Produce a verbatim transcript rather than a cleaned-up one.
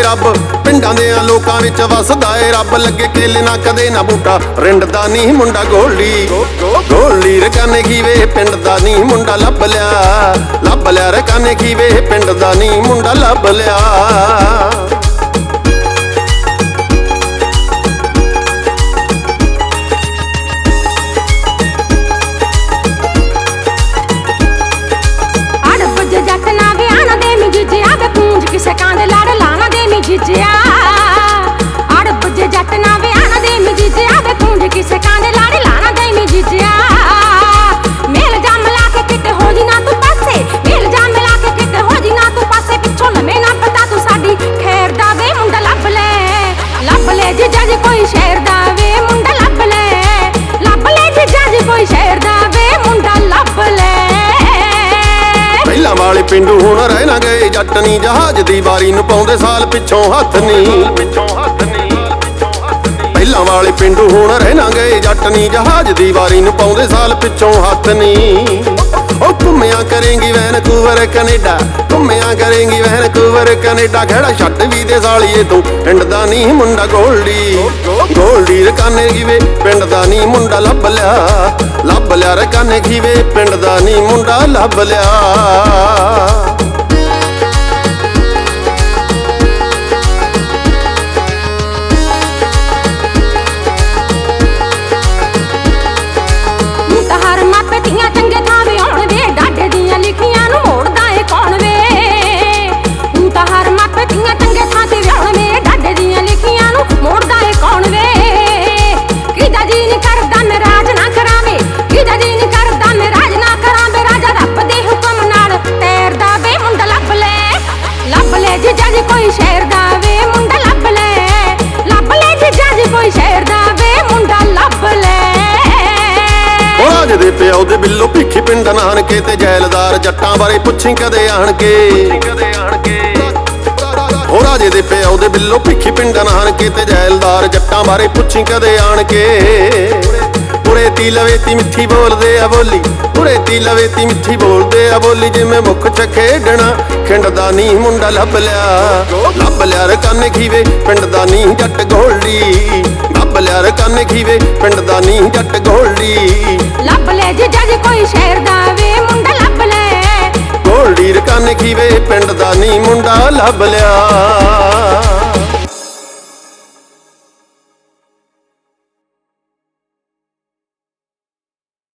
रब पिंडां दे लोकां विच वसदा ए रब लगे केले ना कदे ना बूटा रिंड दा नी मुंडा गोली गोली रकाने खीवे पिंड दा नी मुंडा लभ लिया लभ लिया रकाने खीवे पिंड दा नी मुंडा लभ लिया किसे कांदे लाड़ लाना दे मी जिजिया आड़ बजे जट ना वे आना दे मी जिजिया वे कुंज किसे कांदे लाड़ लाना दे मी जिजिया मेल जाम ला के किते हो जी ना तू पासे मेल जाम ला के किते हो जी ना तू पासे पिछों लमे ना पता तू साडी खैर दा वे मुंडा लब ले लब ले जिजा जी कोई शहर दा वे मुंडा लब ले लब ले जिजा जी कोई शहर दा वे मुंडा लब ले ਪਹਿਲਾਂ ਵਾਲੇ ਪਿੰਡੂ ਹੁਣ ਰਹਿ ਨਾ ਗਏ ਜੱਟ ਨੀ ਜਹਾਜ਼ ਦੀ ਵਾਰੀ ਨੂੰ ਪਾਉਂਦੇ ਸਾਲ ਪਿੱਛੋਂ ਹੱਥ ਨੀ ਪਹਿਲਾਂ ਵਾਲੇ ਪਿੰਡੂ ਹੁਣ ਰਹਿ ਨਾ ਗਏ ਜੱਟ ਨੀ ਜਹਾਜ਼ ਦੀ ਵਾਰੀ ਨੂੰ ਪਾਉਂਦੇ ਸਾਲ ਪਿੱਛੋਂ ਹੱਥ ਨੀ ਉਹ ਘੁੰਮਿਆ ਕਰੇਂਗੀ ਵੈਨਕੂਵਰ ਕੈਨੇਡਾ ਘੁੰਮਿਆ ਕਰੇਂਗੀ ਵੈਨਕੂਵਰ ਕੈਨੇਡਾ ਖੜਾ ਛੱਡ ਵੀ ਦੇ ਸਾਲੀਏ ਤੂੰ ਪਿੰਡ ਦਾ ਨੀ ਮੁੰਡਾ ਗੋਲਡੀ ਗੋਲਡੀ ਰਕਾਨੇ ਖੀਵੇ ਪਿੰਡ ਦਾ ਨੀ ਮੁੰਡਾ ਲੱਭ ਲਿਆ ਲੱਭ ਲਿਆ ਰਕਾਨੇ ਖੀਵੇ ਪਿੰਡ ਦਾ ਨੀ ਮੁੰਡਾ ਲੱਭ ਲਿਆ कोई शहर दा वे मुंडा लब ले लब ले जिजा जी कोई शहर दा वे मुंडा लब ले ओ राज दे पिओ दे बिल्लो भीखी पिंड नानके ते जैलदार जट्टां बारे पुछी कदे आण के ओ राजे दे पिओ दे बिल्लो भीखी पिंड नानके ते जैलदार जट्टां बारे पुछी कदे आण के उरे ती लवे ती मिठी बोलदे आ बोली उरे ती लवे ती मिठी बोलदे आ बोली जिवें मुख च खेडना खिंड दा नी मुंडा लभ लिया लभ लिया रकाने खीवे पिंड दा नी जट गोलडी लभ लिया रकाने खीवे पिंड दा नी जट गोलडी लभ ले जिजा जी कोई शहर दा वे मुंडा लभ ले गोलडी रकाने खीवे पिंड दा नी मुंडा लभ लिया।